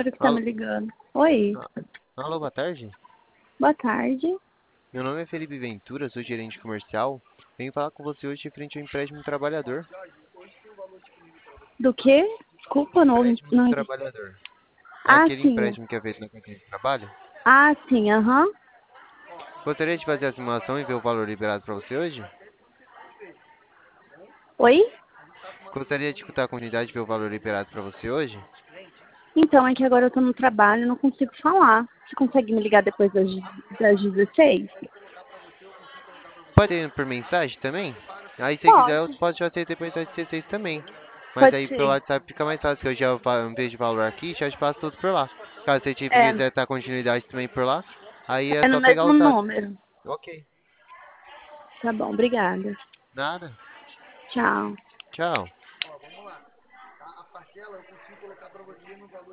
Claro que tá me Alô, ligando. Oi, alô, boa tarde. boa tarde. Meu nome é Felipe Ventura, sou gerente comercial. Venho falar com você hoje frente ao empréstimo do trabalhador. Do quê? Desculpa, não, Empréstimo do não entendi. trabalhador. É Ah, aquele sim. empréstimo que é feito na carteira de trabalho? Ah, sim, aham. Gostaria de fazer a simulação e ver o valor liberado para você hoje? Oi? Gostaria de escutar a continuidade e ver o valor liberado para você hoje? Então, é que agora eu tô no trabalho, não consigo falar. Você consegue me ligar depois das 16? Pode ser por mensagem também? Aí se quiser eu Pode. posso fazer depois das 16 também. Mas Pode aí pelo ser. WhatsApp fica mais fácil, que eu já vejo o valor aqui e já te passo tudo por lá. Caso você É, quiser dar continuidade também por lá, aí é é no só pegar mesmo os dados. número. Ok. Tá bom, obrigada. Nada. Tchau. Tchau.